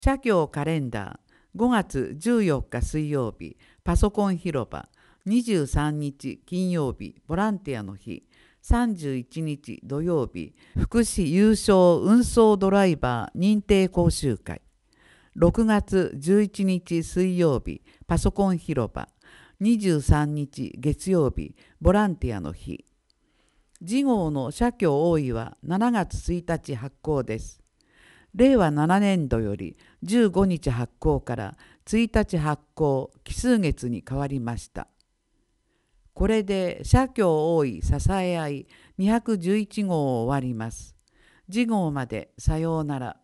社協カレンダー5月14日水曜日パソコン広場、23日金曜日ボランティアの日、31日土曜日福祉有償運送ドライバー認定講習会、6月11日水曜日パソコン広場、23日月曜日ボランティアの日。次号の社協大井は7月1日発行です。令和7年度より15日発行から1日発行奇数月に変わりました。これで社協大井支え合い211号を終わります。次号までさようなら。